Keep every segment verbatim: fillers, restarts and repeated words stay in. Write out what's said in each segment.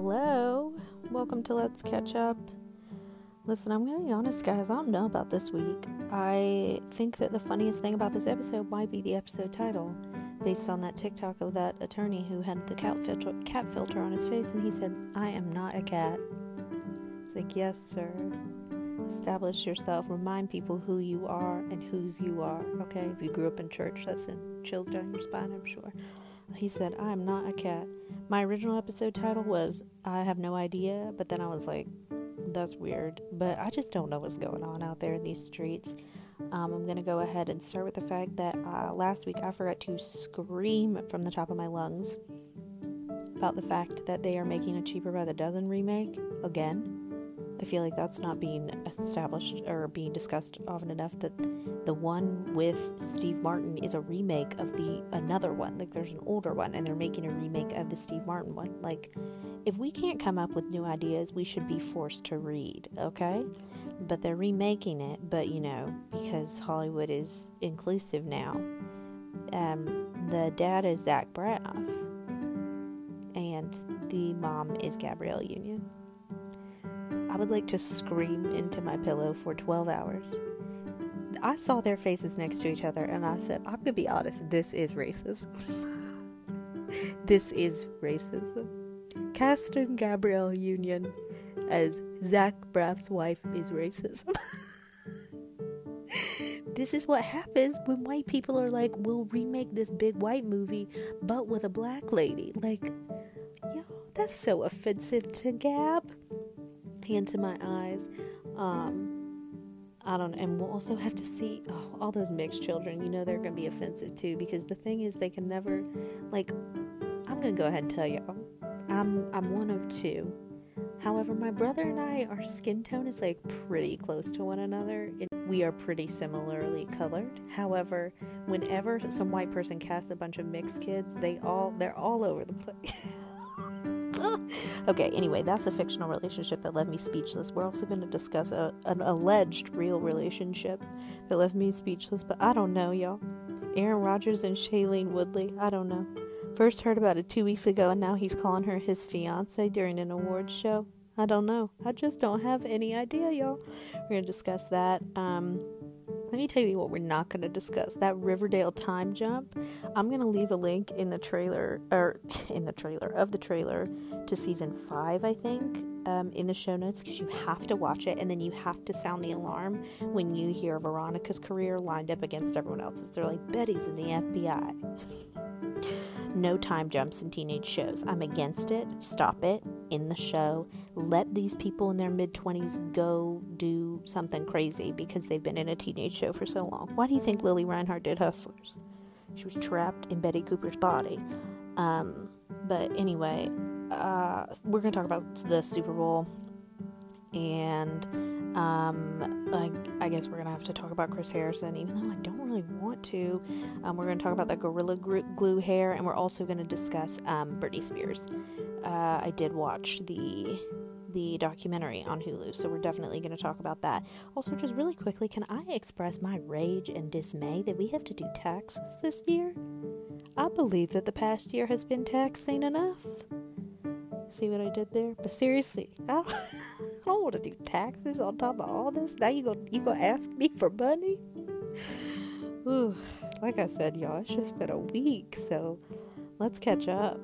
Hello, welcome to Let's Catch Up. Listen, I'm going to be honest, guys, I don't know about this week. I think that the funniest thing about this episode might be the episode title, based on that TikTok of that attorney who had the cat filter, cat filter on his face, and he said, "I am not a cat." It's like, yes, sir. Establish yourself, remind people who you are and whose you are, okay? If you grew up in church, that sent chills down your spine, I'm sure. He said, "I am not a cat." My original episode title was, "I have no idea," but then I was like, that's weird. But I just don't know what's going on out there in these streets. Um, I'm going to go ahead and start with the fact that uh, last week I forgot to scream from the top of my lungs about the fact that they are making a Cheaper by the Dozen remake again. I feel like that's not being established or being discussed often enough, that the one with Steve Martin is a remake of the another one. Like, there's an older one and they're making a remake of the Steve Martin one. Like, if we can't come up with new ideas, we should be forced to read, okay? But they're remaking it, but you know, because Hollywood is inclusive now. Um, the dad is Zach Braff and the mom is Gabrielle Union. I would like to scream into my pillow for twelve hours. I saw their faces next to each other and I said, I'm gonna be honest, this is racism. This is racism. Casting Gabrielle Union as Zach Braff's wife is racism. This is what happens when white people are like, we'll remake this big white movie, but with a black lady. Like, yo, that's so offensive to Gab. Hand to my eyes. Um, I don't know. And we'll also have to see oh, all those mixed children. You know, they're going to be offensive too, because the thing is, they can never, like, I'm going to go ahead and tell y'all, I'm, I'm one of two. However, my brother and I, our skin tone is like pretty close to one another. It, we are pretty similarly colored. However, whenever some white person casts a bunch of mixed kids, they all, they're all over the place. Okay, anyway, that's a fictional relationship that left me speechless. We're also going to discuss a, an alleged real relationship that left me speechless, but I don't know, y'all. Aaron Rodgers and Shailene Woodley, I don't know. First heard about it two weeks ago, and now he's calling her his fiance during an awards show. I don't know. I just don't have any idea, y'all. We're going to discuss that. Um... Let me tell you what we're not going to discuss. That Riverdale time jump. I'm going to leave a link in the trailer, or in the trailer, of the trailer to season five, I think, um, in the show notes, because you have to watch it, and then you have to sound the alarm when you hear Veronica's career lined up against everyone else's. They're like, Betty's in the F B I. No time jumps in teenage shows. I'm against it. Stop it in the show. Let these people in their mid-twenties go do something crazy because they've been in a teenage show for so long. Why do you think Lily Reinhart did Hustlers? She was trapped in Betty Cooper's body. Um, but anyway, uh, we're going to talk about the Super Bowl. And um, I, I guess we're going to have to talk about Chris Harrison, even though I don't really want to. Um, we're going to talk about that Gorilla Glue hair, and we're also going to discuss um, Britney Spears. Uh, I did watch the the documentary on Hulu, so we're definitely going to talk about that. Also, just really quickly, can I express my rage and dismay that we have to do taxes this year? I believe that the past year has been taxing enough. See what I did there? But seriously, I don't, I don't want to do taxes on top of all this. Now you gonna you gonna ask me for money? Ooh, like I said, y'all, it's just been a week, so let's catch up.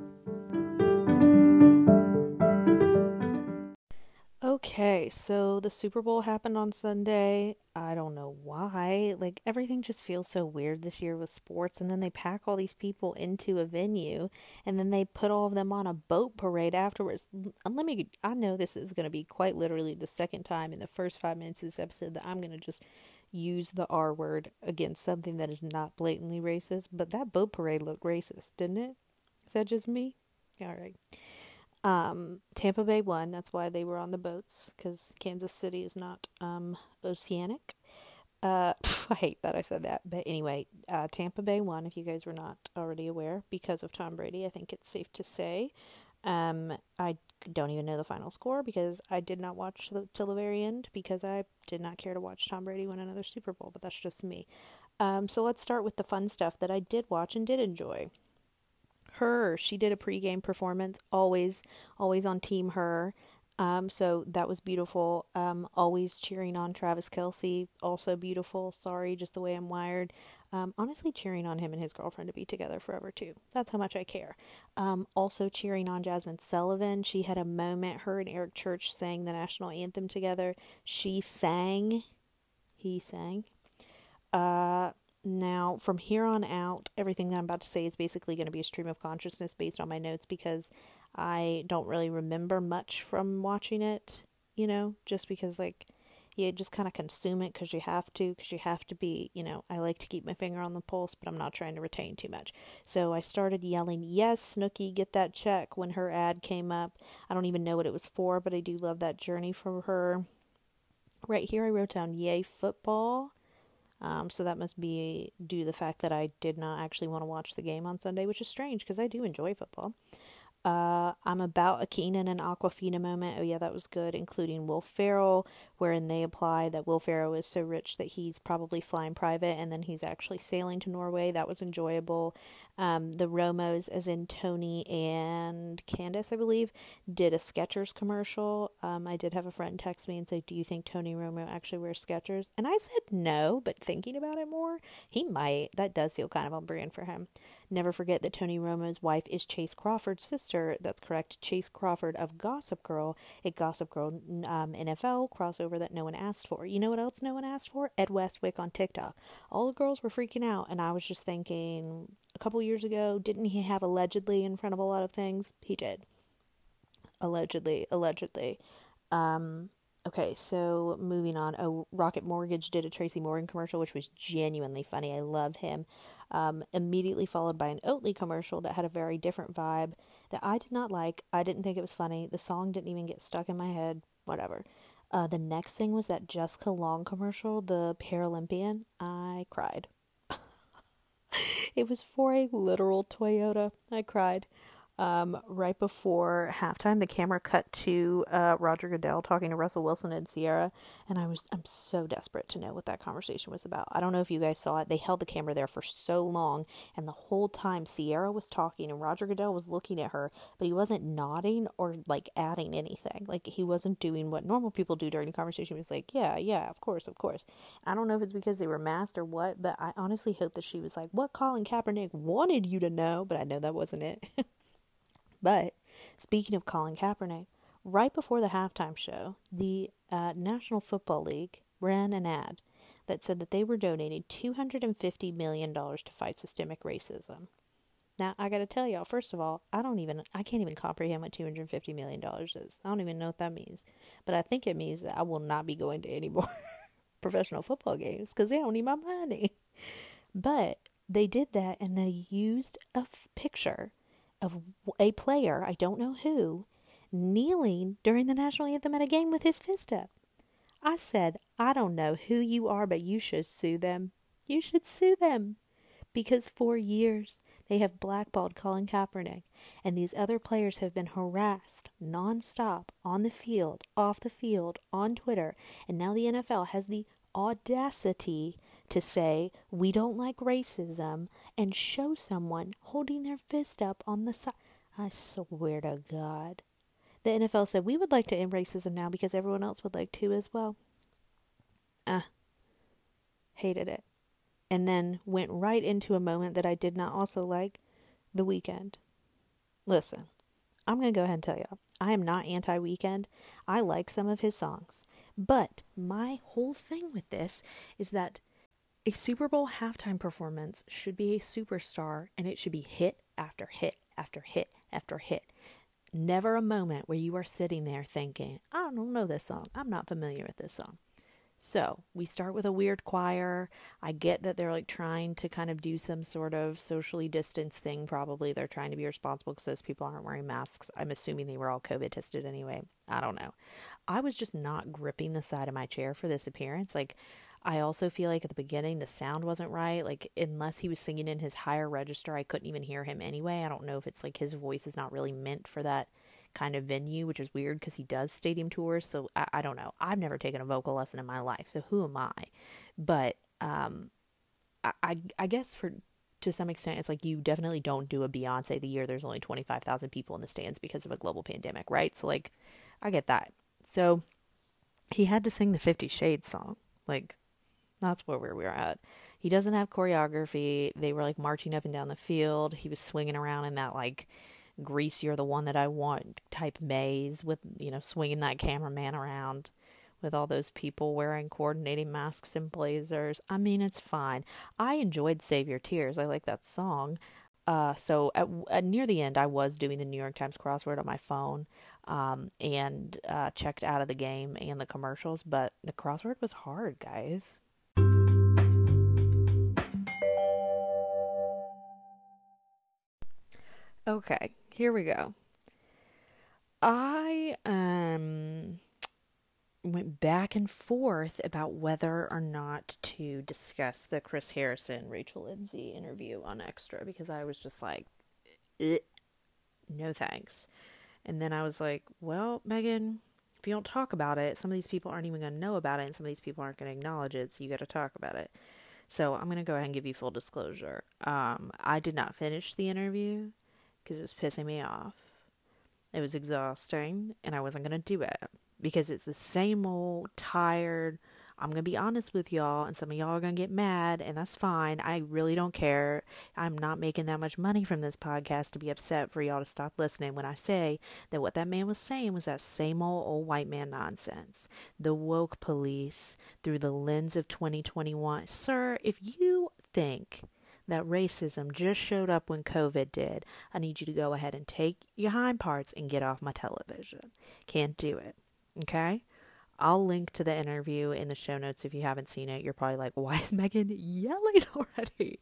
Okay, so the Super Bowl happened on Sunday. I don't know why. Like, everything just feels so weird this year with sports, and then they pack all these people into a venue, and then they put all of them on a boat parade afterwards. And let me, I know this is going to be quite literally the second time in the first five minutes of this episode that I'm going to just use the R word against something that is not blatantly racist, but that boat parade looked racist, didn't it? Is that just me? All right. Um, Tampa Bay won. That's why they were on the boats, because Kansas City is not um, oceanic. Uh, I hate that I said that. But anyway, uh, Tampa Bay won, if you guys were not already aware, because of Tom Brady. I think it's safe to say. Um, I don't even know the final score because I did not watch the, till the very end because I did not care to watch Tom Brady win another Super Bowl, but that's just me. Um, so let's start with the fun stuff that I did watch and did enjoy. Her, she did a pregame performance, always, always on Team Her. Um, so that was beautiful. Um, always cheering on Travis Kelce, also beautiful. Sorry, just the way I'm wired. Um, honestly, cheering on him and his girlfriend to be together forever too. That's how much I care. Um, also cheering on Jasmine Sullivan. She had a moment. Her and Eric Church sang the national anthem together. She sang. He sang. Uh, now, from here on out, everything that I'm about to say is basically going to be a stream of consciousness based on my notes because I don't really remember much from watching it, you know, just because, like, you just kind of consume it because you have to, because you have to be, you know, I like to keep my finger on the pulse, but I'm not trying to retain too much. So I started yelling, yes, Snooki, get that check when her ad came up. I don't even know what it was for, but I do love that journey for her. Right here I wrote down, yay, football. Um, so that must be due to the fact that I did not actually want to watch the game on Sunday, which is strange because I do enjoy football. Uh, I'm about a Keenan and Aquafina moment. Oh yeah, that was good, including Will Ferrell, wherein they apply that Will Ferrell is so rich that he's probably flying private and then he's actually sailing to Norway. That was enjoyable. Um, the Romos, as in Tony and Candace, I believe, did a Skechers commercial. Um, I did have a friend text me and say, do you think Tony Romo actually wears Skechers? And I said no, but thinking about it more, he might. That does feel kind of on brand for him. Never forget that Tony Romo's wife is Chase Crawford's sister. That's correct. Chase Crawford of Gossip Girl, a Gossip Girl um, N F L crossover that no one asked for. You know what else no one asked for? Ed Westwick on TikTok. All the girls were freaking out, and I was just thinking, a couple years ago, didn't he have allegedly in front of a lot of things? He did. Allegedly, allegedly. Um... Okay, so moving on. Oh, Rocket Mortgage did a Tracy Morgan commercial, which was genuinely funny. I love him. Um, immediately followed by an Oatly commercial that had a very different vibe that I did not like. I didn't think it was funny. The song didn't even get stuck in my head. Whatever. Uh, the next thing was that Jessica Long commercial, the Paralympian. I cried. It was for a literal Toyota. I cried. Um, right before halftime, the camera cut to uh, Roger Goodell talking to Russell Wilson and Sierra, and I was I'm so desperate to know what that conversation was about. I don't know if you guys saw it. They held the camera there for so long, and the whole time Sierra was talking and Roger Goodell was looking at her, but he wasn't nodding or like adding anything. Like he wasn't doing what normal people do during a conversation. He was like, yeah, yeah, of course, of course. I don't know if it's because they were masked or what, but I honestly hope that she was like, what Colin Kaepernick wanted you to know, but I know that wasn't it. But speaking of Colin Kaepernick, right before the halftime show, the uh, National Football League ran an ad that said that they were donating two hundred fifty million dollars to fight systemic racism. Now, I gotta tell y'all, first of all, I don't even, I can't even comprehend what two hundred fifty million dollars is. I don't even know what that means. But I think it means that I will not be going to any more professional football games because they don't need my money. But they did that and they used a f- picture of a player, I don't know who, kneeling during the national anthem at a game with his fist up. I said, I don't know who you are, but you should sue them. You should sue them. Because for years, they have blackballed Colin Kaepernick, and these other players have been harassed nonstop on the field, off the field, on Twitter, and now the N F L has the audacity to say, we don't like racism, and show someone holding their fist up on the side. I swear to God. The N F L said, we would like to end racism now because everyone else would like to as well. Ah, uh, hated it. And then went right into a moment that I did not also like, The Weeknd. Listen, I'm going to go ahead and tell y'all, I am not anti-Weeknd. I like some of his songs. But my whole thing with this is that a Super Bowl halftime performance should be a superstar, and it should be hit after hit after hit after hit. Never a moment where you are sitting there thinking, I don't know this song. I'm not familiar with this song. So we start with a weird choir. I get that they're like trying to kind of do some sort of socially distanced thing. Probably they're trying to be responsible because those people aren't wearing masks. I'm assuming they were all COVID tested anyway. I don't know. I was just not gripping the side of my chair for this appearance. Like, I also feel like at the beginning the sound wasn't right. Like, unless he was singing in his higher register, I couldn't even hear him anyway. I don't know if it's like his voice is not really meant for that kind of venue, which is weird because he does stadium tours. So I, I don't know. I've never taken a vocal lesson in my life, so who am I? But um, I, I, I guess for to some extent, it's like you definitely don't do a Beyonce the year there's only twenty-five thousand people in the stands because of a global pandemic, right? So, like, I get that. So, he had to sing the Fifty Shades song. Like, that's where we were at. He doesn't have choreography. They were, like, marching up and down the field. He was swinging around in that, like, Grease, you're the one that I want type maze with, you know, swinging that cameraman around with all those people wearing coordinating masks and blazers. I mean, it's fine. I enjoyed Save Your Tears. I like that song. Uh, so at, at near the end, I was doing the New York Times crossword on my phone, um, and uh, checked out of the game and the commercials, but the crossword was hard, guys. Okay, here we go. I um went back and forth about whether or not to discuss the Chris Harrison Rachel Lindsay interview on Extra, because I was just like, no thanks. And then I was like, well, Megan, if you don't talk about it, some of these people aren't even going to know about it, and some of these people aren't going to acknowledge it, so you got to talk about it. So I'm going to go ahead and give you full disclosure. Um, I did not finish the interview because it was pissing me off. It was exhausting, and I wasn't going to do it because it's the same old tired. I'm going to be honest with y'all, and some of y'all are going to get mad, and that's fine. I really don't care. I'm not making that much money from this podcast to be upset for y'all to stop listening when I say that what that man was saying was that same old old white man nonsense. The woke police through the lens of twenty twenty-one. Sir, if you think that racism just showed up when COVID did, I need you to go ahead and take your hind parts and get off my television. Can't do it. Okay? I'll link to the interview in the show notes if you haven't seen it. You're probably like, why is Megan yelling already?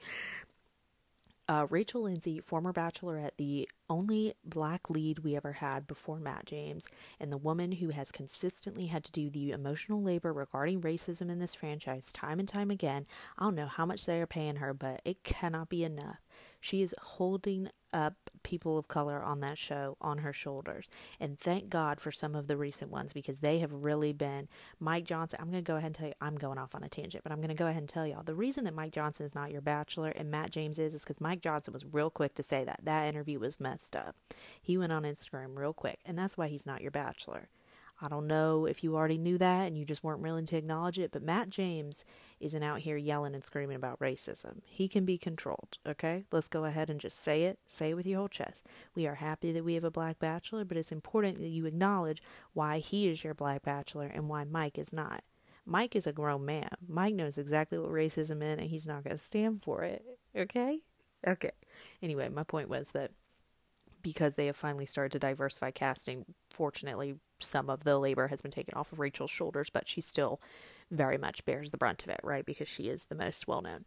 Uh, Rachel Lindsay, former Bachelorette, the only black lead we ever had before Matt James, and the woman who has consistently had to do the emotional labor regarding racism in this franchise time and time again. I don't know how much they are paying her, but it cannot be enough. She is holding up people of color on that show on her shoulders. And thank God for some of the recent ones, because they have really been. Mike Johnson, I'm going to go ahead and tell you, I'm going off on a tangent, but I'm going to go ahead and tell y'all, the reason that Mike Johnson is not your Bachelor and Matt James is, is because Mike Johnson was real quick to say that. That interview was messed up. He went on Instagram real quick, and that's why he's not your Bachelor. I don't know if you already knew that and you just weren't willing to acknowledge it, but Matt James isn't out here yelling and screaming about racism. He can be controlled, okay? Let's go ahead and just say it. Say it with your whole chest. We are happy that we have a black bachelor, but it's important that you acknowledge why he is your black bachelor and why Mike is not. Mike is a grown man. Mike knows exactly what racism is, and he's not going to stand for it, okay? Okay. Anyway, my point was that because they have finally started to diversify casting, fortunately, some of the labor has been taken off of Rachel's shoulders, but she still very much bears the brunt of it, right? Because she is the most well-known.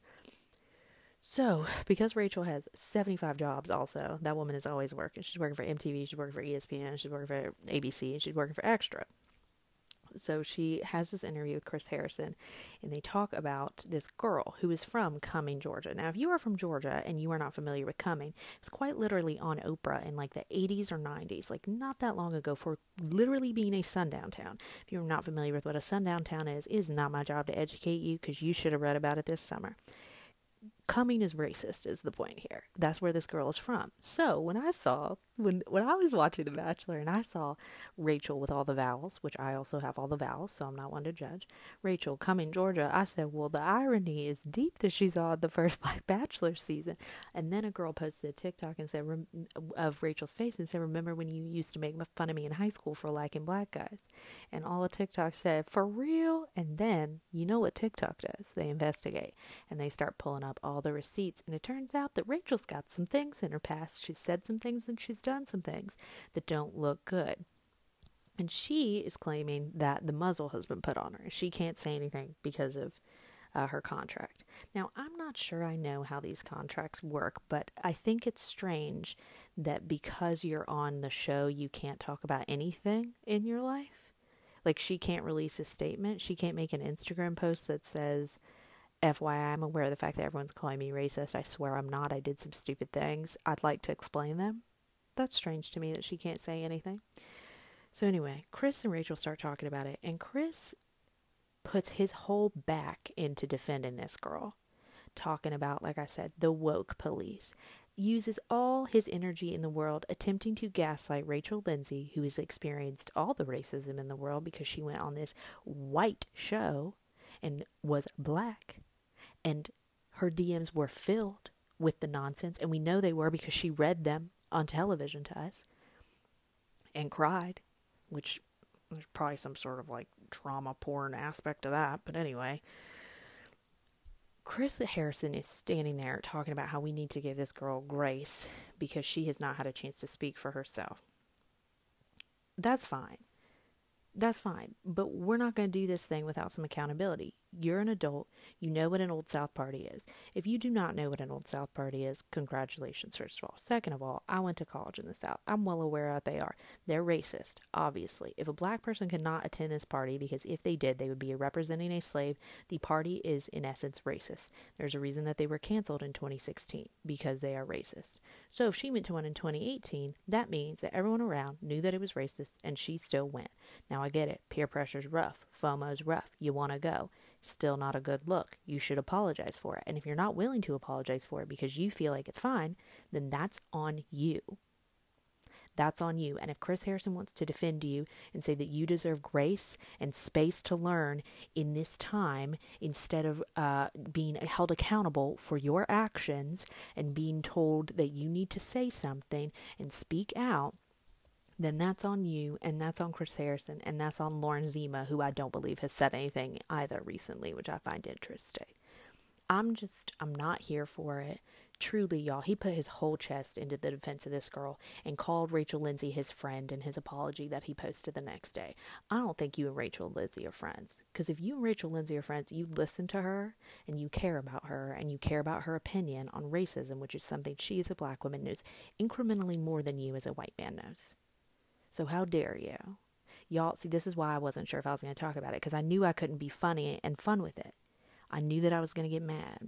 So, because Rachel has seventy-five jobs also, that woman is always working. She's working for M T V, she's working for E S P N, she's working for A B C, and she's working for Extra. So she has this interview with Chris Harrison, and they talk about this girl who is from Cumming, Georgia. Now, if you are from Georgia and you are not familiar with Cumming, it's quite literally on Oprah in like the eighties or nineties, like not that long ago, for literally being a sundown town. If you're not familiar with what a sundown town is, it is not my job to educate you, because you should have read about it this summer. Cumming is racist is the point here. That's where this girl is from. So when I saw, when when I was watching The Bachelor and I saw Rachel with all the vowels, which I also have all the vowels, so I'm not one to judge, Rachel, Cumming, Georgia, I said, well, the irony is deep that she's on the first Black Bachelor season. And then a girl posted a TikTok and said, rem- of Rachel's face, and said, remember when you used to make fun of me in high school for liking black guys? And all of TikTok said, for real? And then, you know what TikTok does? They investigate, and they start pulling up all the receipts, and it turns out that Rachel's got some things in her past. She's said some things and she's done some things that don't look good. And she is claiming that the muzzle has been put on her. She can't say anything because of uh, her contract. Now, I'm not sure I know how these contracts work, but I think it's strange that because you're on the show, you can't talk about anything in your life. Like, she can't release a statement. She can't make an Instagram post that says, F Y I, I'm aware of the fact that everyone's calling me racist. I swear I'm not. I did some stupid things. I'd like to explain them. That's strange to me that she can't say anything. So anyway, Chris and Rachel start talking about it, and Chris puts his whole back into defending this girl. talking about, like I said, the woke police, uses all his energy in the world attempting to gaslight Rachel Lindsay, who has experienced all the racism in the world because she went on this white show and was black, and her D Ms were filled with the nonsense, and we know they were because she read them on television to us and cried, which there's probably some sort of like trauma porn aspect to that, but anyway. Chris Harrison is standing there talking about how we need to give this girl grace because she has not had a chance to speak for herself. That's fine. That's fine. But we're not going to do this thing without some accountability. You're an adult. You know what an Old South party is. If you do not know what an Old South party is, congratulations, first of all. Second of all, I went to college in the South. I'm well aware that they are. They're racist, obviously. If a black person could not attend this party, because if they did, they would be representing a slave, the party is, in essence, racist. There's a reason that they were canceled in twenty sixteen, because they are racist. So if she went to one in twenty eighteen, that means that everyone around knew that it was racist, and she still went. Now, I get it. Peer pressure's rough. FOMO's rough. You want to go. Still not a good look. You should apologize for it. And if you're not willing to apologize for it because you feel like it's fine, then that's on you. That's on you. And if Chris Harrison wants to defend you and say that you deserve grace and space to learn in this time, instead of uh, being held accountable for your actions and being told that you need to say something and speak out, then that's on you, and that's on Chris Harrison, and that's on Lauren Zima, who I don't believe has said anything either recently, which I find interesting. I'm just, I'm not here for it. Truly, y'all, he put his whole chest into the defense of this girl and called Rachel Lindsay his friend in his apology that he posted the next day. I don't think you and Rachel Lindsay are friends, because if you and Rachel Lindsay are friends, you listen to her and you care about her and you care about her opinion on racism, which is something she as a black woman knows incrementally more than you as a white man knows. So how dare you? Y'all, see, this is why I wasn't sure if I was going to talk about it, because I knew I couldn't be funny and fun with it. I knew that I was going to get mad.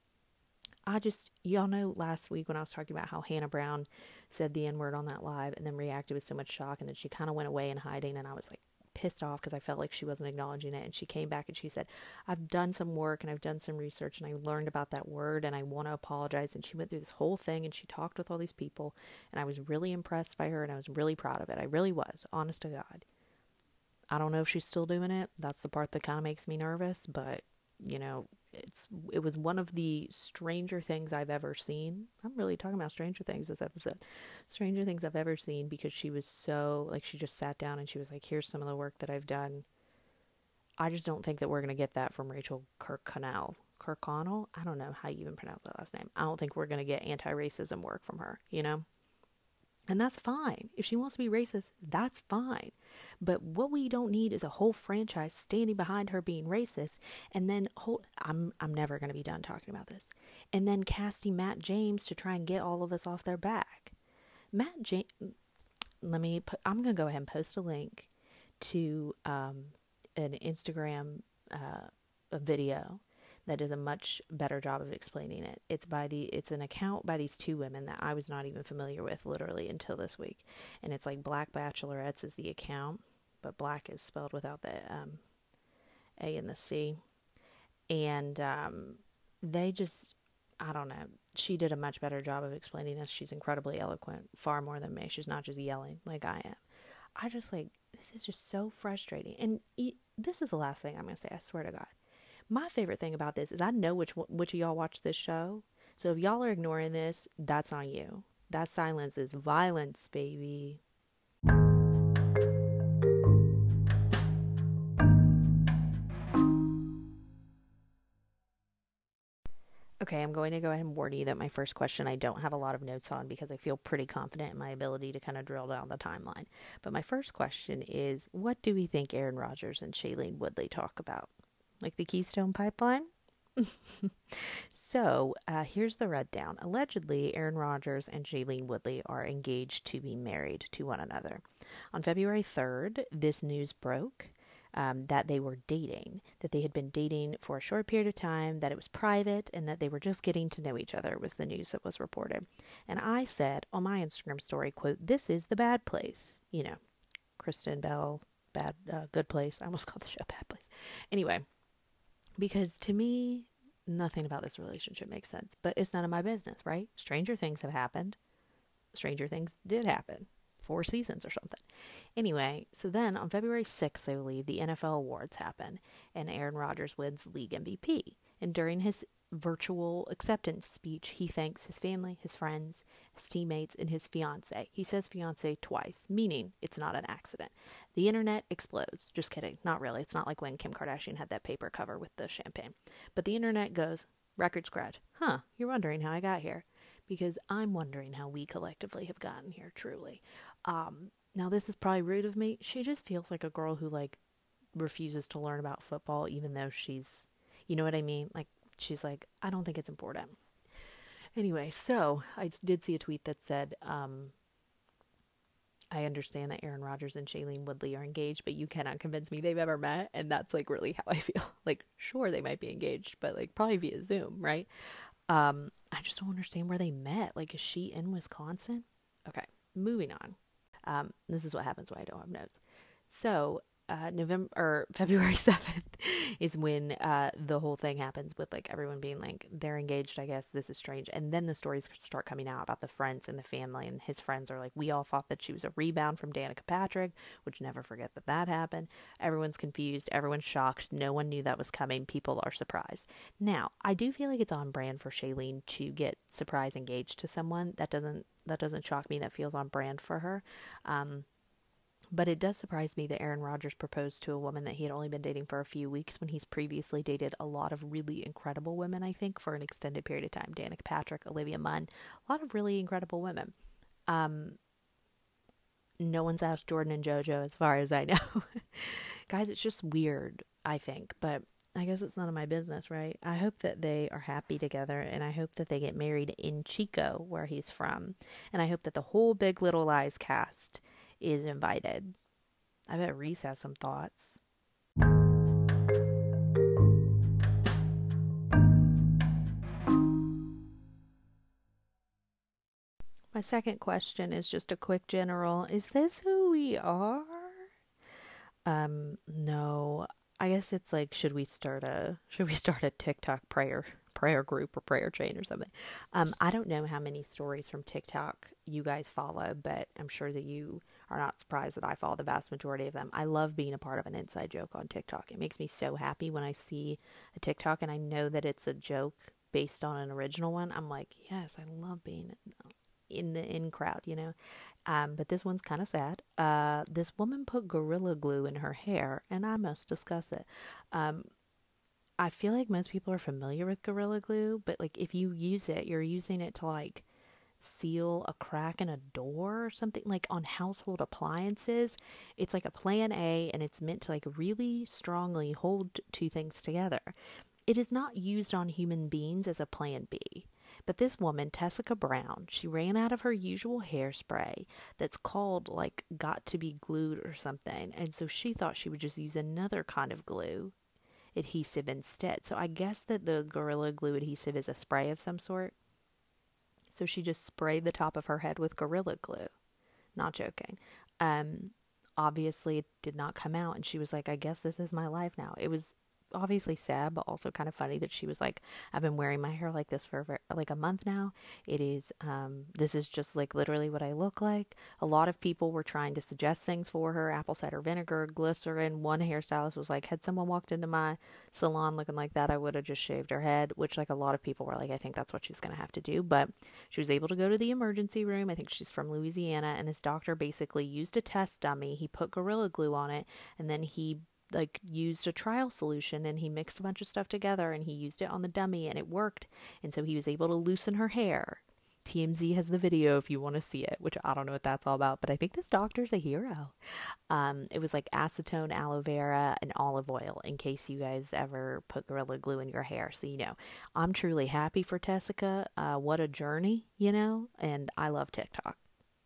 I just, y'all know last week when I was talking about how Hannah Brown said the N-word on that live and then reacted with so much shock, and then she kind of went away in hiding, and I was like pissed off because I felt like she wasn't acknowledging it. And she came back and she said, I've done some work and I've done some research and I learned about that word and I want to apologize. And she went through this whole thing and she talked with all these people, and I was really impressed by her and I was really proud of it. I really was, honest to God. I don't know if she's still doing it. That's the part that kind of makes me nervous, but you know, it's it was one of the stranger things I've ever seen. I'm really talking about Stranger Things this episode. Stranger things I've ever seen, because she was so, like, she just sat down and she was like, here's some of the work that I've done. I just don't think that we're going to get that from Rachel Kirkconnell. Kirkconnell? I don't know how you even pronounce that last name. I don't think we're going to get anti-racism work from her, you know? And that's fine. If she wants to be racist, that's fine. But what we don't need is a whole franchise standing behind her being racist, and then whole, I'm I'm never going to be done talking about this. And then casting Matt James to try and get all of us off their back. Matt James, let me put, I'm going to go ahead and post a link to um, an Instagram uh, a video that does a much better job of explaining it. It's by the, it's an account by these two women that I was not even familiar with literally until this week. And it's like Black Bachelorettes is the account, but black is spelled without the um, A and the C. And um, they just, I don't know. She did a much better job of explaining this. She's incredibly eloquent, far more than me. She's not just yelling like I am. I just like, this is just so frustrating. And e- this is the last thing I'm going to say, I swear to God. My favorite thing about this is I know which which of y'all watch this show. So if y'all are ignoring this, that's on you. That silence is violence, baby. Okay, I'm going to go ahead and warn you that my first question I don't have a lot of notes on, because I feel pretty confident in my ability to kind of drill down the timeline. But my first question is, what do we think Aaron Rodgers and Shailene Woodley talk about? Like the Keystone Pipeline? So, uh, here's the rundown. Allegedly, Aaron Rodgers and Shailene Woodley are engaged to be married to one another. On February third, this news broke um, that they were dating, that they had been dating for a short period of time, that it was private, and that they were just getting to know each other, was the news that was reported. And I said on my Instagram story, quote, "This is the bad place." You know, Kristen Bell, bad, uh, good place. I almost called the show Bad Place. Anyway. Because to me, nothing about this relationship makes sense, but it's none of my business, right? Stranger things have happened. Stranger things did happen. Four seasons or something. Anyway, so then on February sixth, I believe, the N F L awards happen, and Aaron Rodgers wins league M V P. And during his virtual acceptance speech, he thanks his family, his friends, his teammates, and his fiance. He says fiance twice, meaning it's not an accident. The internet explodes. Just kidding. Not really. It's not like when Kim Kardashian had that paper cover with the champagne. But the internet goes, record scratch. Huh, you're wondering how I got here. Because I'm wondering how we collectively have gotten here, truly. Um, now, this is probably rude of me. She just feels like a girl who, like, refuses to learn about football, even though she's, you know what I mean? Like, she's like, I don't think it's important. Anyway, so I did see a tweet that said, um, I understand that Aaron Rodgers and Shailene Woodley are engaged, but you cannot convince me they've ever met. And that's, like, really how I feel. Like, sure, they might be engaged, but, like, probably via Zoom, right? Um, I just don't understand where they met. Like, is she in Wisconsin? Okay, moving on. Um, this is what happens when I don't have notes. So, uh, November or February seventh is when uh, the whole thing happens with, like, everyone being like, they're engaged, I guess, this is strange. And then the stories start coming out about the friends and the family, and his friends are like, we all thought that she was a rebound from Danica Patrick, which never forget that that happened. Everyone's confused. Everyone's shocked. No one knew that was coming. People are surprised. Now, I do feel like it's on brand for Shailene to get surprise engaged to someone. That doesn't, that doesn't shock me. That feels on brand for her. Um, But it does surprise me that Aaron Rodgers proposed to a woman that he had only been dating for a few weeks when he's previously dated a lot of really incredible women, I think, for an extended period of time. Danica Patrick, Olivia Munn, a lot of really incredible women. Um, no one's asked Jordan and JoJo as far as I know. Guys, it's just weird, I think, but I guess it's none of my business, right? I hope that they are happy together, and I hope that they get married in Chico, where he's from. And I hope that the whole Big Little Lies cast is invited. I bet Reese has some thoughts. My second question is just a quick general. Is this who we are? Um, no. I guess it's like, should we start a should we start a TikTok prayer prayer group or prayer chain or something? Um, I don't know how many stories from TikTok you guys follow, but I'm sure that you are not surprised that I follow the vast majority of them. I love being a part of an inside joke on TikTok. It makes me so happy when I see a TikTok and I know that it's a joke based on an original one. I'm like, yes, I love being in the in crowd, you know. Um, but this one's kind of sad. Uh, this woman put Gorilla Glue in her hair, and I must discuss it. Um, I feel like most people are familiar with Gorilla Glue, but like if you use it, you're using it to like seal a crack in a door or something, like on household appliances. It's like a plan A, and it's meant to like really strongly hold two things together. It is not used on human beings as a plan B. But this woman, Tessica Brown, she ran out of her usual hairspray that's called like Got to Be Glued or something. And so she thought she would just use another kind of glue adhesive instead. So I guess that the Gorilla Glue adhesive is a spray of some sort. So she just sprayed the top of her head with Gorilla Glue. Not joking. Um, obviously it did not come out, and she was like, I guess this is my life now. It was obviously sad, but also kind of funny that she was like, I've been wearing my hair like this for like a month now. It is, um, this is just like literally what I look like. A lot of people were trying to suggest things for her, apple cider vinegar, glycerin. One hairstylist was like, had someone walked into my salon looking like that, I would have just shaved her head, which like a lot of people were like, I think that's what she's going to have to do. But she was able to go to the emergency room. I think she's from Louisiana, and this doctor basically used a test dummy. He put Gorilla Glue on it, and then he like used a trial solution, and he mixed a bunch of stuff together, and he used it on the dummy, and it worked. And so he was able to loosen her hair. T M Z has the video if you want to see it, which I don't know what that's all about, but I think this doctor's a hero. Um, it was like acetone, aloe vera, and olive oil, in case you guys ever put Gorilla Glue in your hair. So, you know, I'm truly happy for Tessica. Uh, what a journey, you know, and I love TikTok.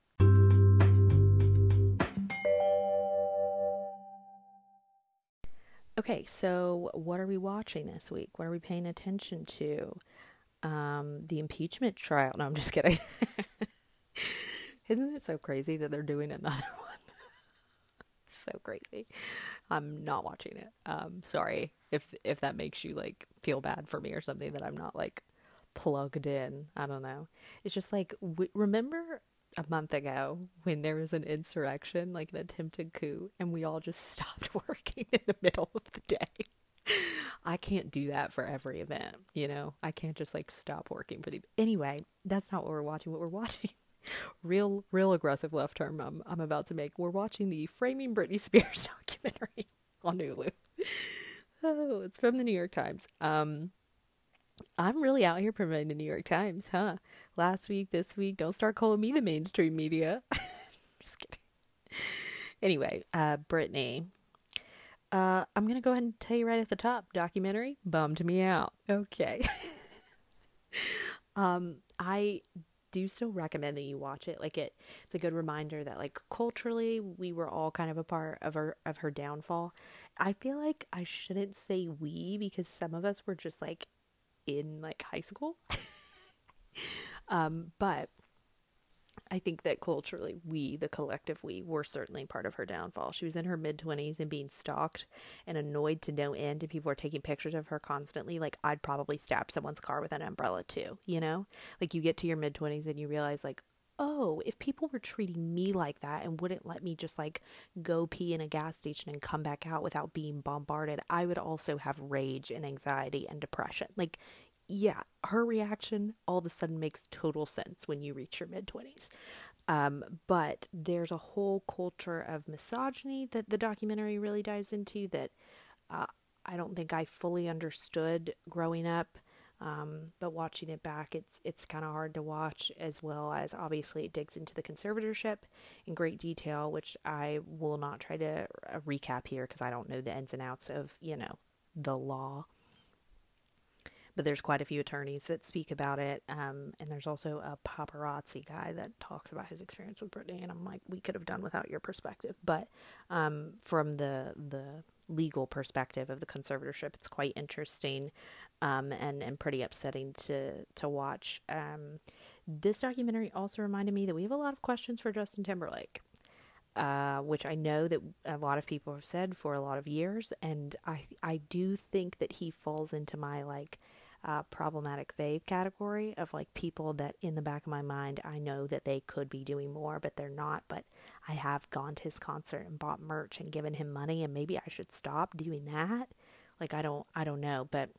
Okay, so what are we watching this week? What are we paying attention to? Um, the impeachment trial. No, I'm just kidding. Isn't it so crazy that they're doing another one? so crazy. I'm not watching it. Um, sorry if if that makes you like feel bad for me or something that I'm not like plugged in. I don't know. It's just like w- remember a month ago when there was an insurrection, like an attempted coup, and we all just stopped working in the middle of the day. I can't do that for every event, you know? I can't just like stop working for the. Anyway, that's not what we're watching. What we're watching, real, real aggressive left turn I'm, I'm about to make. We're watching the Framing Britney Spears documentary on Hulu. Oh, it's from the New York Times. Um, I'm really out here promoting the New York Times, huh? Last week, this week, don't start calling me the mainstream media. Just kidding. Anyway, uh, Britney. Uh, I'm going to go ahead and tell you right at the top, documentary bummed me out. Okay. um, I do still recommend that you watch it. Like it, it's a good reminder that like culturally we were all kind of a part of her, of her downfall. I feel like I shouldn't say we because some of us were just like in like high school. um, but I think that culturally, we, the collective we, were certainly part of her downfall. She was in her mid-twenties and being stalked and annoyed to no end, and people were taking pictures of her constantly. Like, I'd probably stab someone's car with an umbrella, too, you know? Like, you get to your mid-twenties and you realize, like, oh, if people were treating me like that and wouldn't let me just, like, go pee in a gas station and come back out without being bombarded, I would also have rage and anxiety and depression. Like, yeah, her reaction all of a sudden makes total sense when you reach your mid-twenties. Um, but there's a whole culture of misogyny that the documentary really dives into that uh, I don't think I fully understood growing up. Um, but watching it back, it's it's kind of hard to watch, as well as obviously it digs into the conservatorship in great detail, which I will not try to uh, recap here because I don't know the ins and outs of, you know, the law. But there's quite a few attorneys that speak about it. Um, and there's also a paparazzi guy that talks about his experience with Britney. And I'm like, we could have done without your perspective. But um, from the the legal perspective of the conservatorship, it's quite interesting um, and, and pretty upsetting to, to watch. Um, this documentary also reminded me that we have a lot of questions for Justin Timberlake. Uh, which I know that a lot of people have said for a lot of years. And I I do think that he falls into my, like, uh, problematic fave category of, like, people that in the back of my mind, I know that they could be doing more, but they're not. But I have gone to his concert and bought merch and given him money, and maybe I should stop doing that. Like, I don't, I don't know, but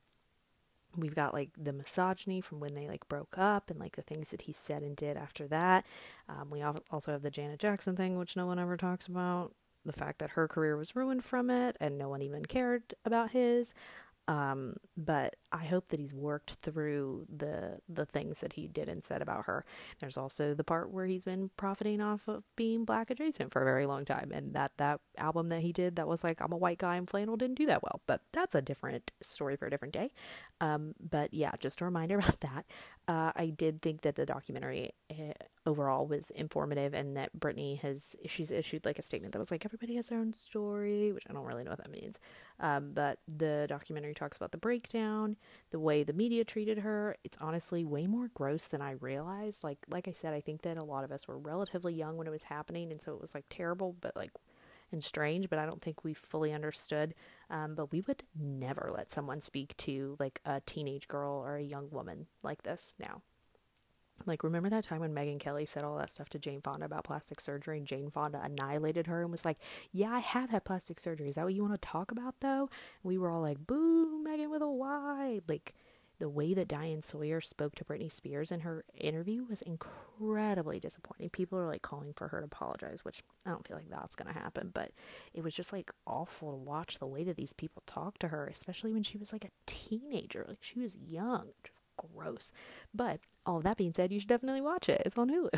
we've got like the misogyny from when they like broke up and like the things that he said and did after that. Um, we also have the Janet Jackson thing, which no one ever talks about. The fact that her career was ruined from it and no one even cared about his. Um, but I hope that he's worked through the the things that he did and said about her. There's also the part where he's been profiting off of being black adjacent for a very long time, and that that album that he did that was like, I'm a white guy in flannel, didn't do that well. But that's a different story for a different day. Um, but yeah, just a reminder about that. Uh, I did think that the documentary uh, overall was informative, and that Britney has, she's issued like a statement that was like, everybody has their own story, which I don't really know what that means. Um, but the documentary talks about the breakdown, the way the media treated her. It's honestly way more gross than I realized. Like, like I said, I think that a lot of us were relatively young when it was happening, and so it was like terrible, but like, and strange, but I don't think we fully understood. Um, but we would never let someone speak to like a teenage girl or a young woman like this now. Like, remember that time when Megyn Kelly said all that stuff to Jane Fonda about plastic surgery, and Jane Fonda annihilated her and was like, yeah, I have had plastic surgery. Is that what you want to talk about, though? And we were all like, boo, Megyn with a Y. Like, the way that Diane Sawyer spoke to Britney Spears in her interview was incredibly disappointing. People are, like, calling for her to apologize, which I don't feel like that's going to happen. But it was just, like, awful to watch the way that these people talked to her, especially when she was, like, a teenager. Like, she was young. Just gross. But all of that being said, you should definitely watch it. It's on Hulu.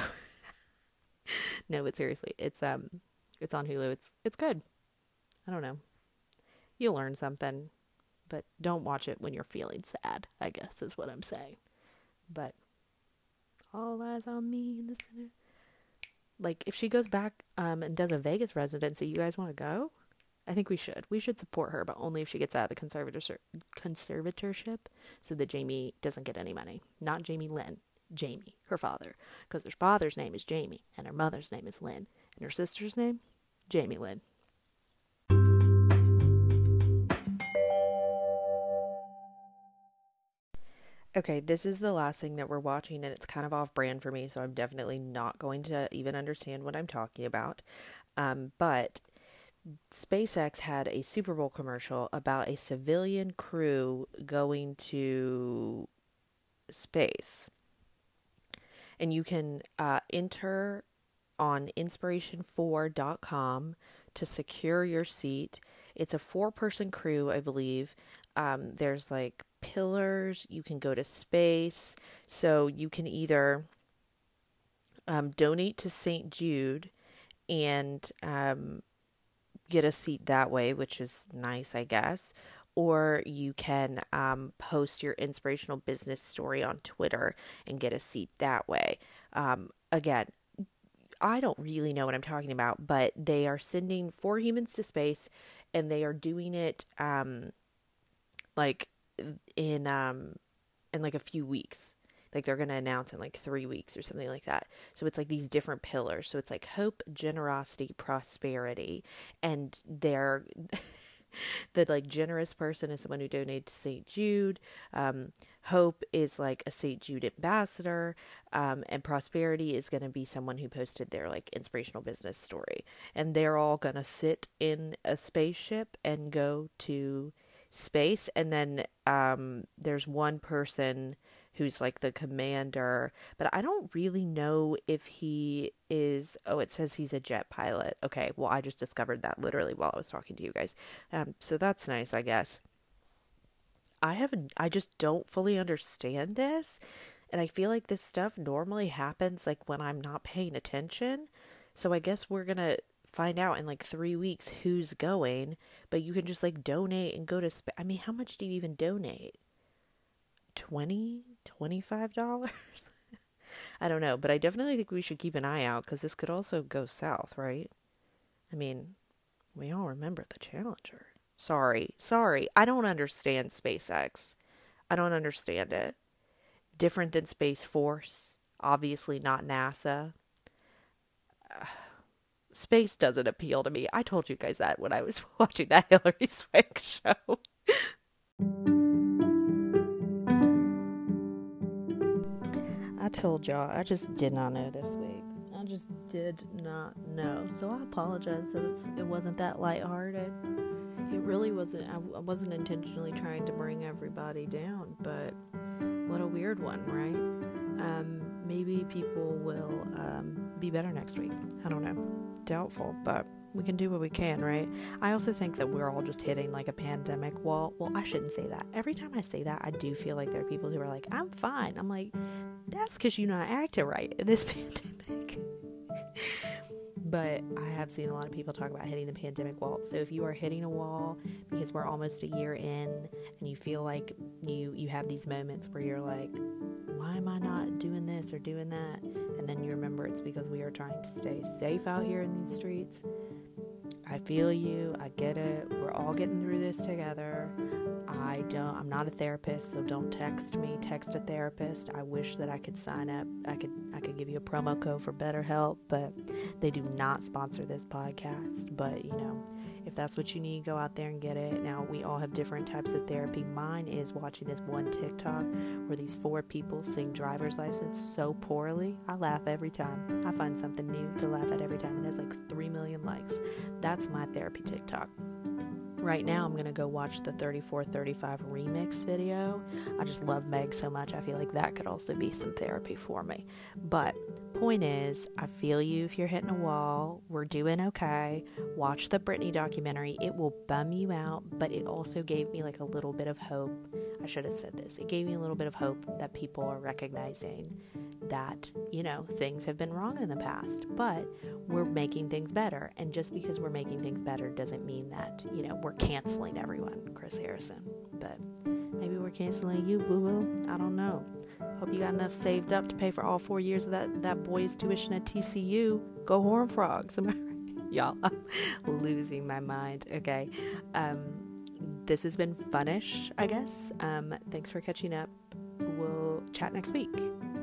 No, but seriously, it's um it's on Hulu. It's it's good. I don't know. You'll learn something, but don't watch it when you're feeling sad, I guess is what I'm saying. But all eyes on me in the center. Like, if she goes back um and does a Vegas residency, you guys want to go? I think we should. We should support her, but only if she gets out of the conservator- conservatorship so that Jamie doesn't get any money. Not Jamie Lynn. Jamie, her father. Because her father's name is Jamie, and her mother's name is Lynn. And her sister's name? Jamie Lynn. Okay, this is the last thing that we're watching, and it's kind of off brand for me, so I'm definitely not going to even understand what I'm talking about. Um, but SpaceX had a Super Bowl commercial about a civilian crew going to space. And you can uh, enter on inspiration four dot com to secure your seat. It's a four-person crew, I believe. Um, there's like pillars. You can go to space. So you can either um, donate to Saint Jude and um, get a seat that way, which is nice, I guess. Or you can um, post your inspirational business story on Twitter and get a seat that way. Um, again, I don't really know what I'm talking about, but they are sending four humans to space, and they are doing it um, like in um, in like a few weeks. Like they're going to announce in like three weeks or something like that. So it's like these different pillars. So it's like hope, generosity, prosperity, and they're the like generous person is someone who donated to Saint Jude. Um, hope is like a Saint Jude ambassador, um, and prosperity is going to be someone who posted their like inspirational business story. And they're all going to sit in a spaceship and go to space. And then um, there's one person who's like the commander, but I don't really know if he is, oh, it says he's a jet pilot. Okay, well, I just discovered that literally while I was talking to you guys. Um, so that's nice, I guess. I haven't, I just don't fully understand this, and I feel like this stuff normally happens like when I'm not paying attention, so I guess we're gonna find out in like three weeks who's going, but you can just like donate and go to, sp- I mean, how much do you even donate? twenty dollars, twenty-five dollars? I don't know, but I definitely think we should keep an eye out because this could also go south, right? I mean, we all remember the Challenger. Sorry, sorry. I don't understand SpaceX. I don't understand it. Different than Space Force. Obviously not NASA. Uh, space doesn't appeal to me. I told you guys that when I was watching that Hillary Swank show. I told y'all, I just did not know this week. I just did not know. So I apologize that it's, it wasn't that lighthearted. It really wasn't. I, I wasn't intentionally trying to bring everybody down, but what a weird one, right? Um, maybe people will um, be better next week. I don't know. Doubtful, but we can do what we can, right? I also think that we're all just hitting like a pandemic wall. Well, I shouldn't say that. Every time I say that, I do feel like there are people who are like, I'm fine. I'm like, that's because you're not acting right in this pandemic. But I have seen a lot of people talk about hitting the pandemic wall. So if you are hitting a wall because we're almost a year in and you feel like you, you have these moments where you're like, why am I not doing this or doing that? And then you remember it's because we are trying to stay safe out here in these streets. I feel you. I get it. We're all getting through this together. I don't, I'm not a therapist, so don't text me. Text a therapist. I wish that I could sign up. I could, I could give you a promo code for BetterHelp, but they do not sponsor this podcast. But, you know, if that's what you need, go out there and get it. Now, we all have different types of therapy. Mine is watching this one TikTok where these four people sing driver's license so poorly. I laugh every time. I find something new to laugh at every time. It has like three million likes. That's my therapy TikTok. Right now, I'm going to go watch the thirty-four thirty-five remix video. I just love Meg so much. I feel like that could also be some therapy for me. But point is, I feel you if you're hitting a wall. We're doing okay. Watch the Britney documentary. It will bum you out, but it also gave me like a little bit of hope. I should have said this. It gave me a little bit of hope that people are recognizing that, you know, things have been wrong in the past, but we're making things better. And just because we're making things better doesn't mean that, you know, we're canceling everyone, Chris Harrison. But maybe we're canceling you, boo-boo. I don't know. Hope you got enough saved up to pay for all four years of that, that boy's tuition at T C U. Go Horned Frogs. Am I right? Y'all, I'm losing my mind. Okay. Um, this has been funnish, I guess. Um, thanks for catching up. We'll chat next week.